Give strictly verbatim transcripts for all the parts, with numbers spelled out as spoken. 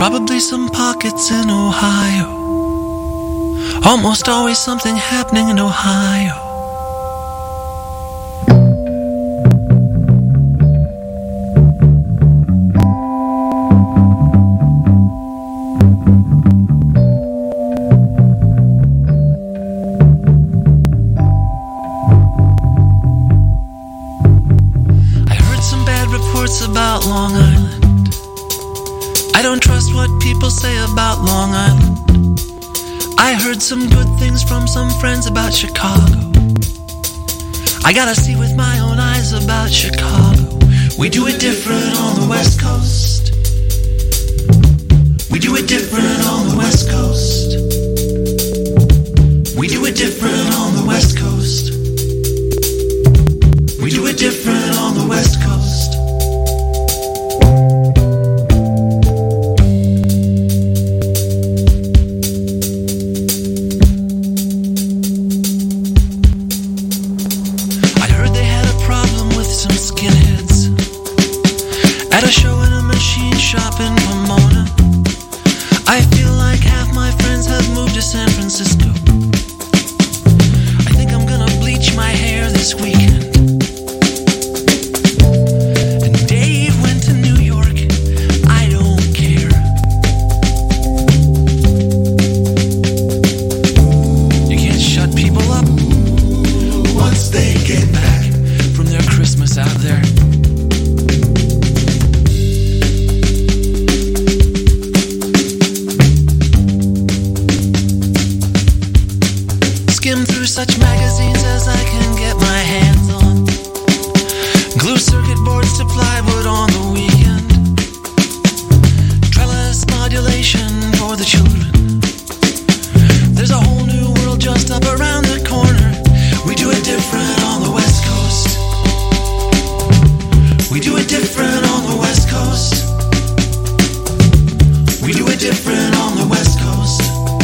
Probably some pockets in Ohio. Almost always something happening in Ohio. I heard some bad reports about Long Island. I don't trust what people say about Long Island. I heard some good things from some friends about Chicago. I gotta see with my own eyes about Chicago. We do it different on the West Coast. We do it different on the West Coast. We do it different on the West Coast. We do it different on the West Coast. At a show in a machine shop in Pomona, I feel like half my friends have moved to San Francisco. I think I'm gonna bleach my hair this weekend. And Dave went to New York, I don't care. You can't shut people up once they get back from their Christmas out there. Skim through such magazines as I can get my hands on. Glue circuit boards to plywood on the weekend. Trellis modulation for the children. There's a whole new world just up around the corner. We do it different on the West Coast. We do it different on the West Coast. We do it different on the West Coast.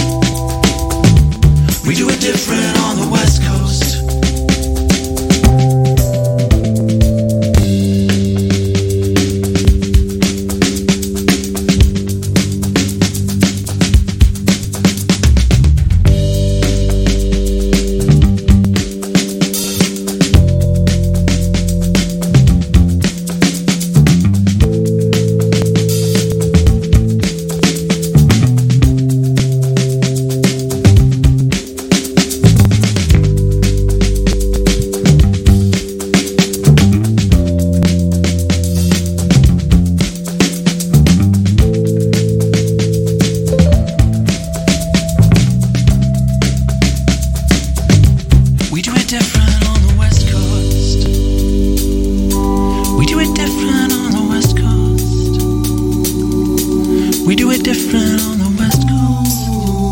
We do it different on the West Coast. We do it different on the West Coast. We do it different on the West Coast. We do it different on the West Coast.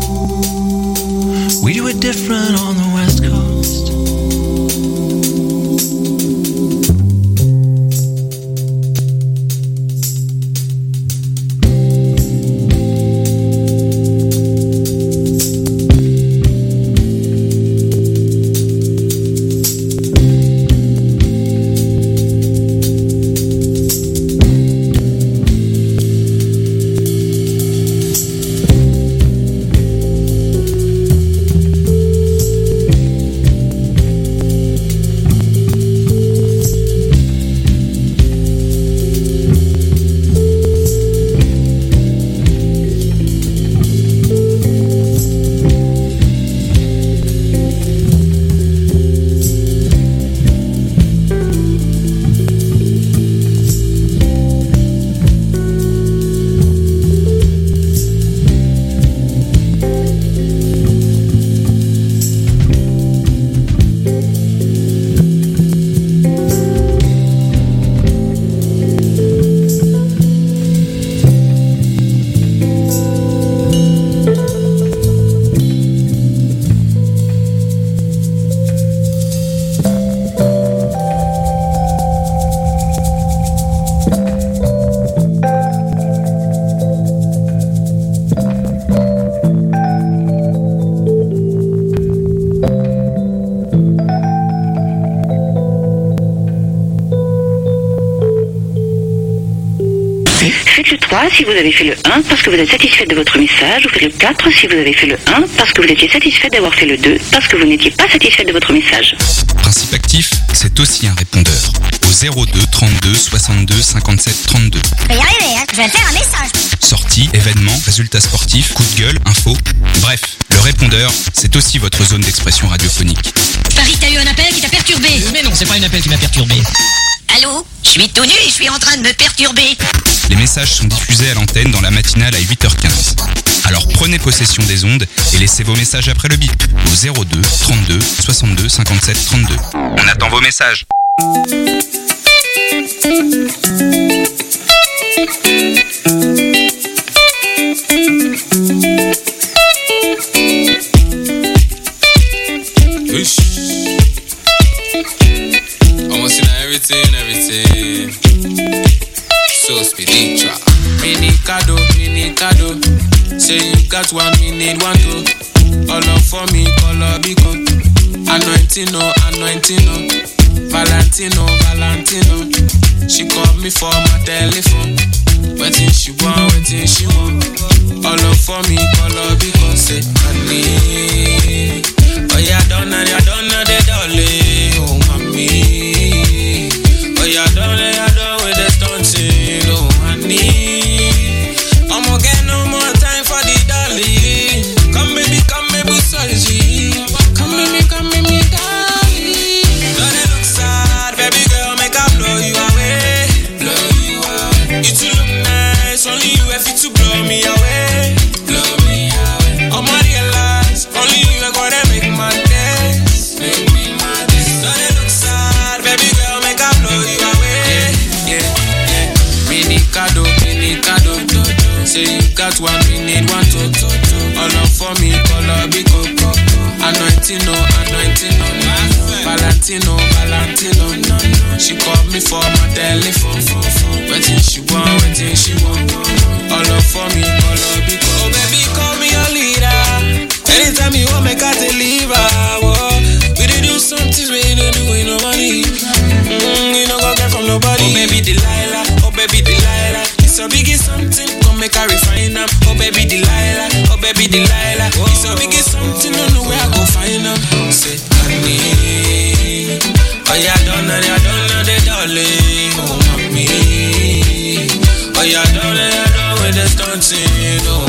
We do it different on the West Coast. trois si vous avez fait le un parce que vous êtes satisfait de votre message. Vous faites le quatre si vous avez fait le un parce que vous étiez satisfait d'avoir fait le deux parce que vous n'étiez pas satisfait de votre message. Principe actif, c'est aussi un répondeur. Au zéro deux trente-deux soixante-deux cinquante-sept trente-deux. Je vais y arriver, hein. Je vais faire un message. Sorties, événements, résultats sportifs, coups de gueule, infos. Bref, le répondeur, c'est aussi votre zone d'expression radiophonique. Paris, t'as eu un appel qui t'a perturbé. Mais non, c'est pas un appel qui m'a perturbé. Allô? Je suis tout nu et je suis en train de me perturber. Les messages sont diffusés à l'antenne dans la matinale à huit heures quinze. Alors prenez possession des ondes et laissez vos messages après le bip au zéro deux trente-deux soixante-deux cinquante-sept trente-deux. On attend vos messages. Wish. Almost in everything, everything. So speedy trap. Mini cado, mini cado. Say you got one, me need one too. All up for me, color biko. Anointing, no, anointing, no. Valentino, Valentino. She called me for my telephone. Waiting she want, waiting she want. All up for me, color biko. Say, honey. Oh yeah, don't know, yeah, don't know the darling. Oh mommy. Oh yeah, don't know, yeah, don't with the stunting. Oh honey. I'm gonna get no more time for the darling. Come baby, come baby, sorry. Come baby, come baby, darling. Don't it look sad, baby girl, make I blow you away. Blow you away. You too look nice, only you have to blow me away. Blow me away. I'm gonna realize, only you are gonna make my days. Make me my days. Don't it look sad, baby girl, make I blow you away. Yeah, yeah, yeah. Mini cado, mini cado. Say you got one, we need one to, to, to. All up for me, color biko. Anointing, no, anointing, no. Valentino, Valentino, no, no. She called me for my telephone. Waiting she want, waiting she want. All up for me, color biko. Oh baby, call me your leader. Anytime you want, make I deliver. Whoa. We did do some things we didn't do with no money. Mm, you don't go get from nobody. Oh baby Delilah, oh baby Delilah. It's a biggie something, come make I refine them. Oh baby Delilah, oh baby Delilah. It's a biggie something, don't know where I go find them. Say honey, oh yeah, don't know, yeah, don't know the darling. Oh mommy, oh yeah, don't know, yeah, don't with the stunting. Oh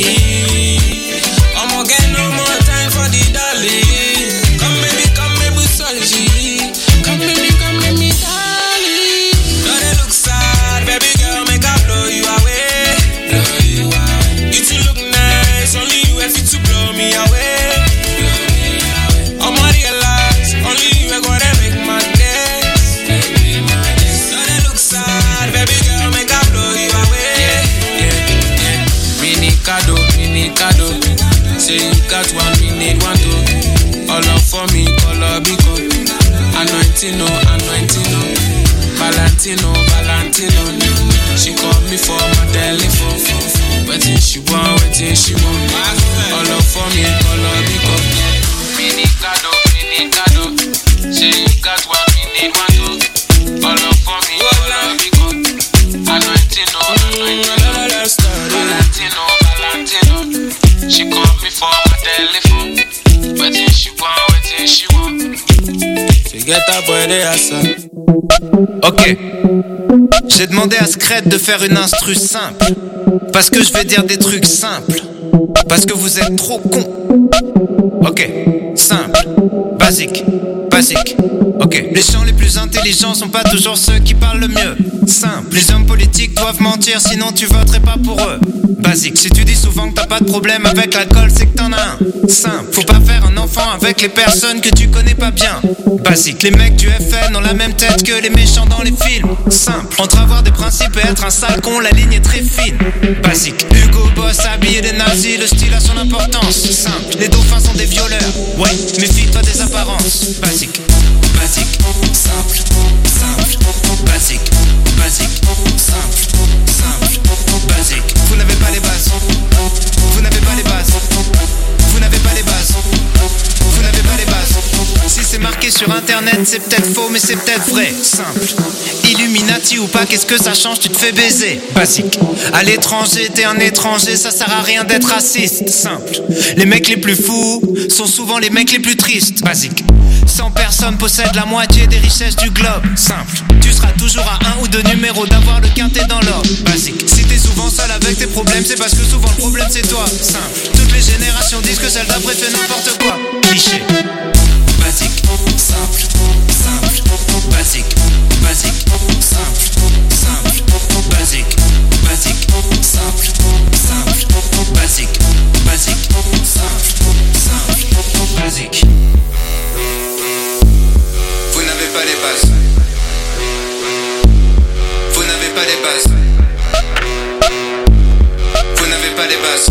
honey, I'm gonna get no more time for the darling. Come baby, come baby, sorry. Come baby, come baby, darling. Don't it look sad, baby girl, make I blow you away. Blow you away. You too look nice, only you have to blow me away. Blow me away. I'ma realize, only you are gonna make my days. Make me my days. Don't it look sad, baby girl, make I blow you away. Yeah, yeah, yeah. Mini cado, mini cado. Say you got one, we need one too. All up for me, color biko. Anointing, no, anointing, no. Valentino, Valentino, no. She called me for my telephone. Waiting she want, waiting she want. All up for me, color biko. Mini cado, mini cado. Say you got one, we need one too. All up for me, color biko. Anointing, no, anointing, no. Valentino, Valentino. She called me for my telephone. Waiting she want, waiting she want. Forget that boy they answer. Ok. J'ai demandé à Scred de faire une instru simple. Parce que je vais dire des trucs simples. Parce que vous êtes trop cons. Ok. Simple. Basique. Basique. Ok. Les gens les plus intelligents sont pas toujours ceux qui parlent le mieux. Simple. Les hommes politiques doivent mentir, sinon tu voterais pas pour eux. Basique. Si tu dis souvent que t'as pas de problème avec l'alcool, c'est que t'en as un. Simple. Faut pas faire un enfant avec les personnes que tu connais pas bien. Basique. Les mecs du F N ont la même tête que les méchants dans les films. Simple. Entre avoir des principes et être un sale con, la ligne est très fine. Basique. Hugo Boss habillé des nazis, le style a son importance. Simple. Les dauphins sont des violeurs. Ouais, méfie-toi des apparences. Basique. Basique. Simple. Simple. Basique. Basique. Simple. Simple. Basique. Vous n'avez pas les bases. Vous n'avez pas les bases. Vous n'avez pas les bases. Vous n'avez pas les bases. Si c'est marqué sur internet, c'est peut-être faux, mais c'est peut-être vrai. Simple. Illuminati ou pas, qu'est-ce que ça change, tu te fais baiser. Basique. À l'étranger, t'es un étranger, ça sert à rien d'être raciste. Simple. Les mecs les plus fous sont souvent les mecs les plus tristes. Basique. cent personnes possèdent la moitié des richesses du globe. Simple. Tu seras toujours à un ou deux numéros d'avoir le quintet dans l'ordre. Basique. Si t'es souvent seul avec tes problèmes, c'est parce que souvent le problème c'est toi. Simple. Toutes les générations disent que celle d'après fait n'importe quoi. Cliché. Basique. Simple. Simple. Basique. Basique. Simple. Simple. Basique. Basique. Simple. Simple. Basique. Basique. Simple. Simple. Basique. Vous n'avez pas les bases. Vous n'avez pas les bases. Vous n'avez pas les bases.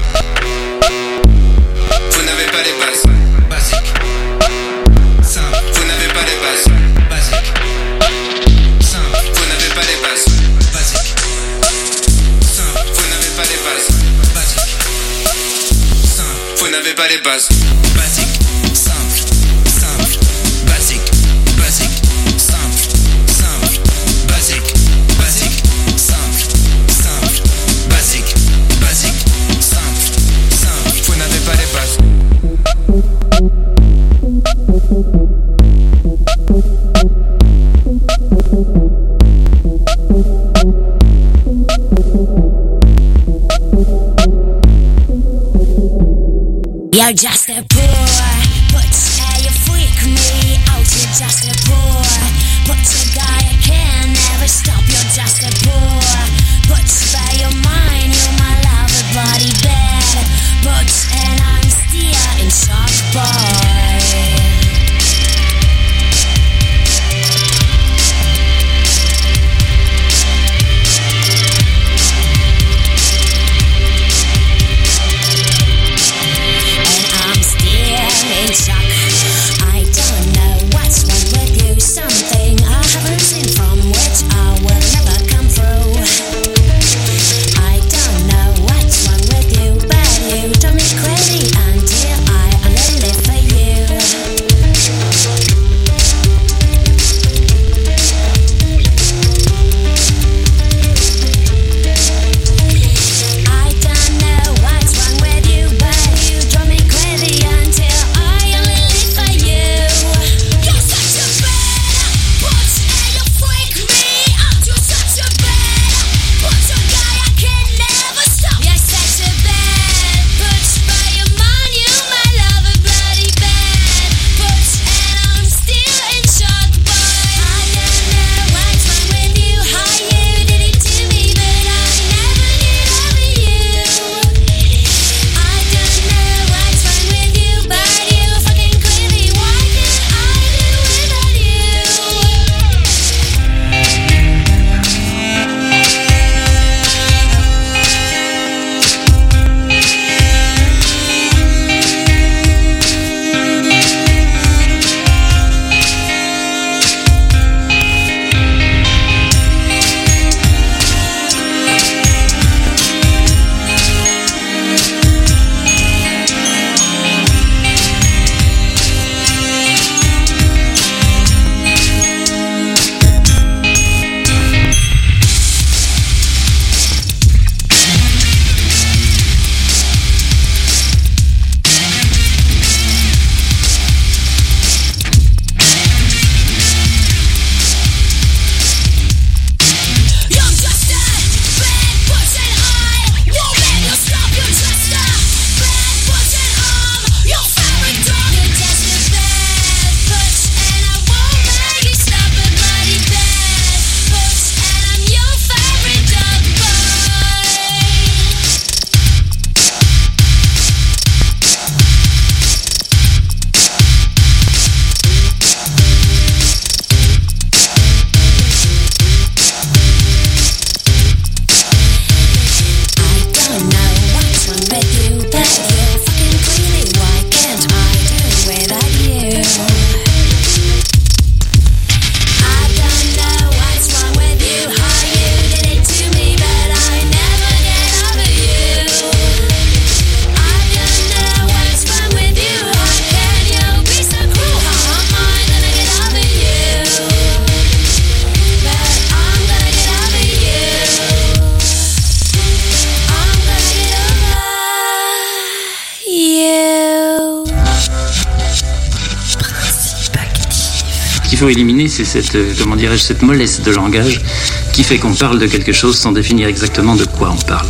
Vous n'avez pas les bases. Basique. Simple. Vous n'avez pas les bases. Basique. Simple. Vous n'avez pas les bases. Basique. Simple. Vous n'avez pas les bases. Basique. Simple. Vous n'avez pas les bases. Basique. Simple. Simple. Basique. Basique. Simple. Simple. Basique. Basique. Simple. Simple. Basique. Basique. Simple. Simple. Vous n'avez pas les bases. You're just a poor, but uh, you freak me out. You're just a poor, but you got a can never stop. You're just a poor, but by your mind you're my lover body bad. But and I'm still in shock, boy. In shock. I don't know what's wrong with you. Something I haven't seen from which I will never come through. I qu'il faut éliminer, c'est cette, euh, comment dirais-je, cette mollesse de langage qui fait qu'on parle de quelque chose sans définir exactement de quoi on parle.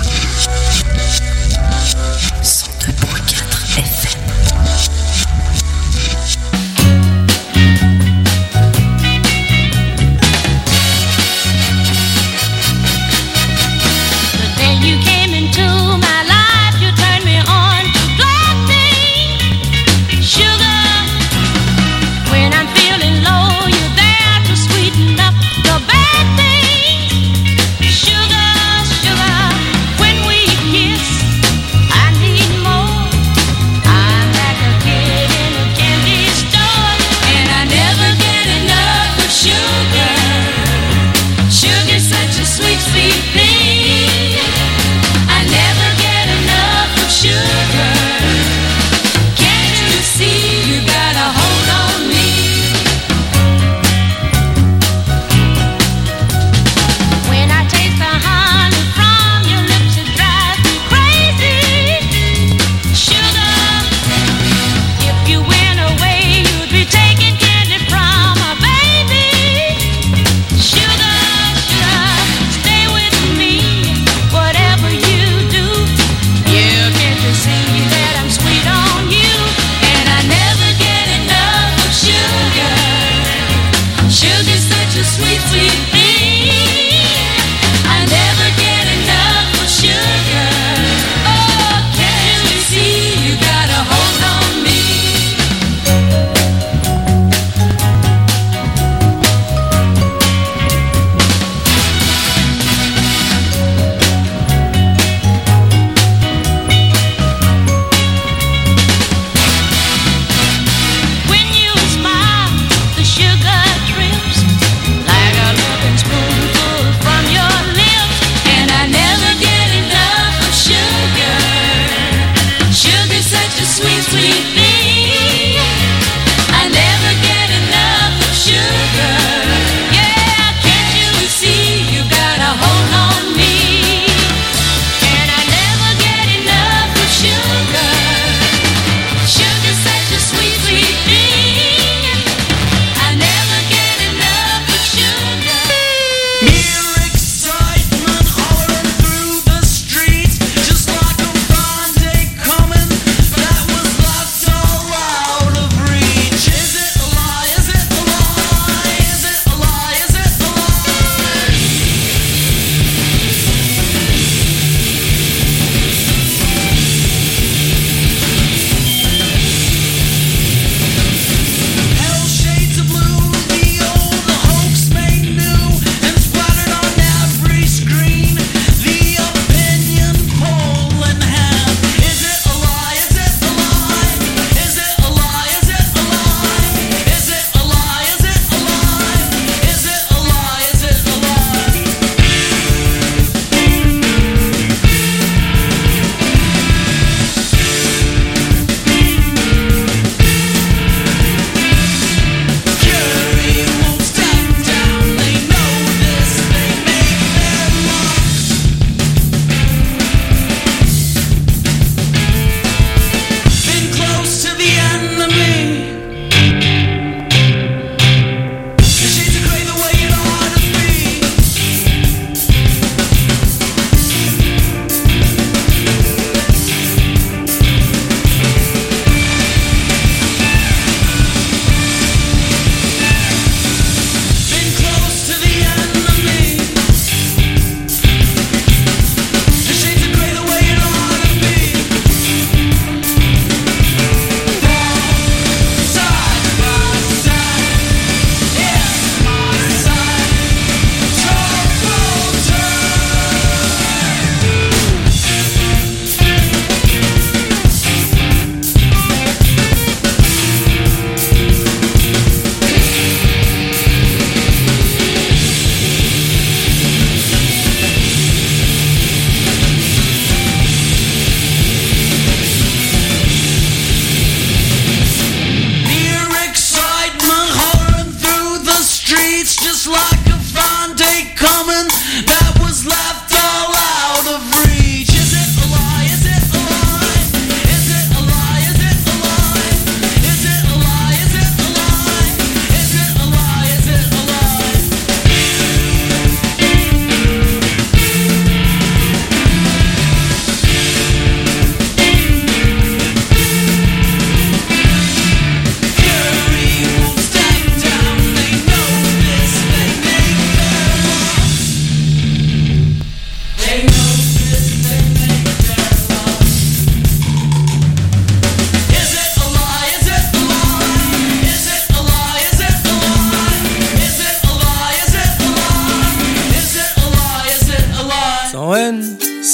Sugar, sugar, when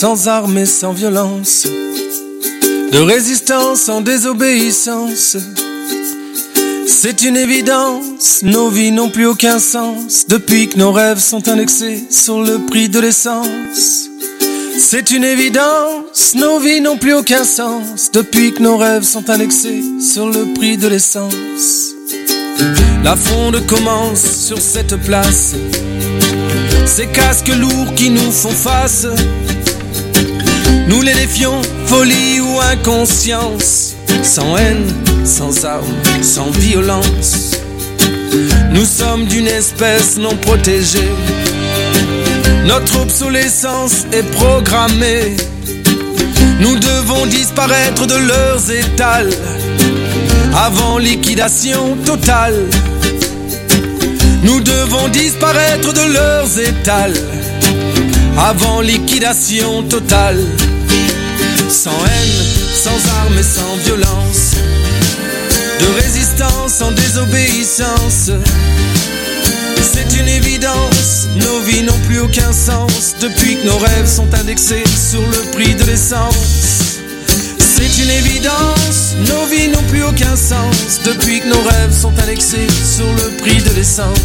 sans armes et sans violence, de résistance en désobéissance. C'est une évidence, nos vies n'ont plus aucun sens depuis que nos rêves sont indexés sur le prix de l'essence. C'est une évidence, nos vies n'ont plus aucun sens depuis que nos rêves sont indexés sur le prix de l'essence. La fronde commence sur cette place, ces casques lourds qui nous font face. Nous les défions, folie ou inconscience, sans haine, sans armes, sans violence. Nous sommes d'une espèce non protégée, notre obsolescence est programmée. Nous devons disparaître de leurs étals avant liquidation totale. Nous devons disparaître de leurs étals avant liquidation totale. Sans haine, sans armes et sans violence, de résistance en désobéissance. C'est une évidence, nos vies n'ont plus aucun sens depuis que nos rêves sont indexés sur le prix de l'essence. C'est une évidence, nos vies n'ont plus aucun sens depuis que nos rêves sont indexés sur le prix de l'essence.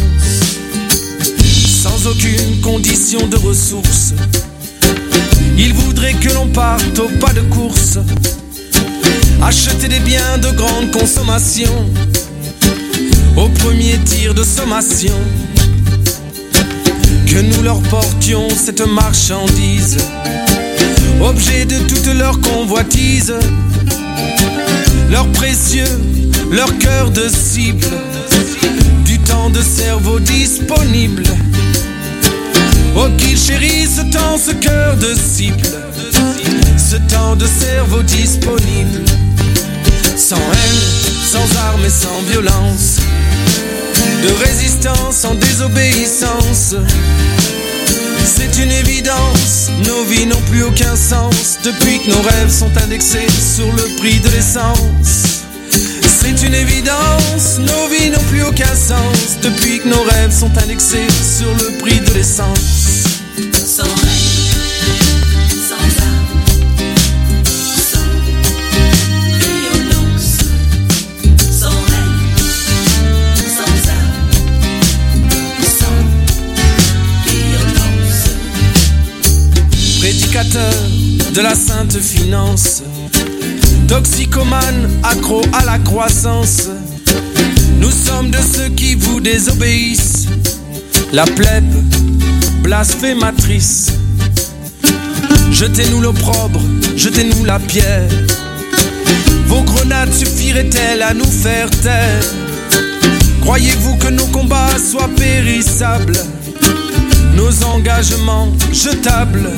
Sans aucune condition de ressources, ils voudraient que l'on parte au pas de course, acheter des biens de grande consommation au premier tir de sommation. Que nous leur portions cette marchandise, objet de toute leur convoitise, leur précieux, leur cœur de cible, du temps de cerveau disponible. Oh qu'ils chérissent ce temps, ce cœur de cible, ce temps de cerveau disponible. Sans haine, sans armes et sans violence, de résistance en désobéissance. C'est une évidence, nos vies n'ont plus aucun sens depuis que nos rêves sont indexés sur le prix de l'essence. C'est une évidence, nos vies n'ont plus aucun sens depuis que nos rêves sont indexés sur le prix de l'essence. Sans rêve, sans armes, sans violence. Sans rêve, sans armes, sans violence. Prédicateur de la sainte finance, toxicomane, accro à la croissance, nous sommes de ceux qui vous désobéissent. La plèbe blasphématrice, jetez-nous l'opprobre, jetez-nous la pierre. Vos grenades suffiraient-elles à nous faire taire? Croyez-vous que nos combats soient périssables, nos engagements jetables?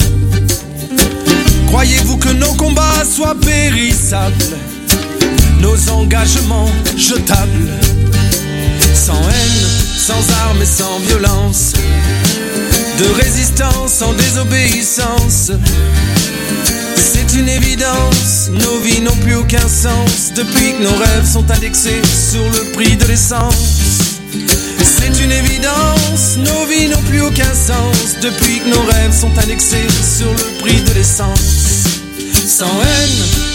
Croyez-vous que nos combats soient périssables, nos engagements jetables? Sans haine, sans armes et sans violence, de résistance en désobéissance. C'est une évidence, nos vies n'ont plus aucun sens depuis que nos rêves sont indexés sur le prix de l'essence. C'est une évidence, nos vies n'ont plus aucun sens depuis que nos rêves sont indexés sur le prix de l'essence. Sans haine,